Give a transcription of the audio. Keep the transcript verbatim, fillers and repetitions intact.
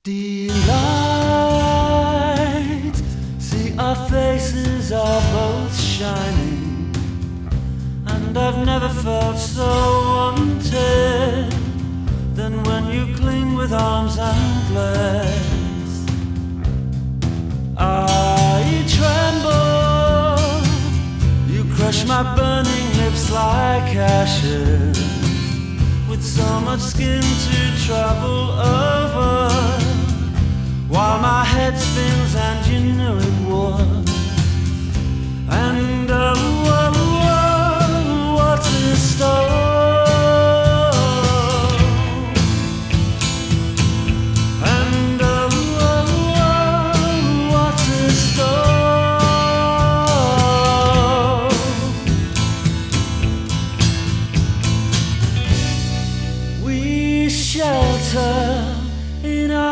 Delight, see our faces are both shining, and I've never felt so wanted than when you cling with arms endless. I tremble, you crush my burning lips like ashes, with so much skin to travel over.